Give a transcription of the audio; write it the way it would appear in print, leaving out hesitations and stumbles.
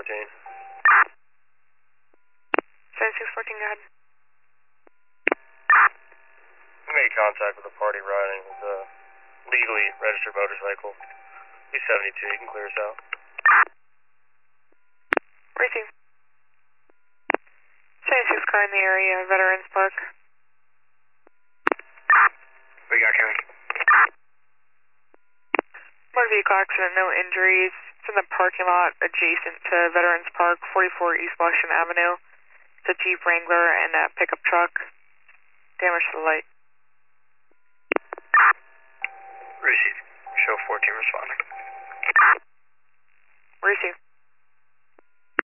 14. 7614, go ahead. We made contact with a party riding with a legally registered motorcycle. B72, you can clear us out. Receive. 76 car in the area, Veterans Park. We got County. Motor vehicle accident, no injuries. It's in the parking lot adjacent to Veterans Park, 44 East Washington Avenue. It's a Jeep Wrangler and a pickup truck. Damage to the light. Receive. Show 14 responding. Receive.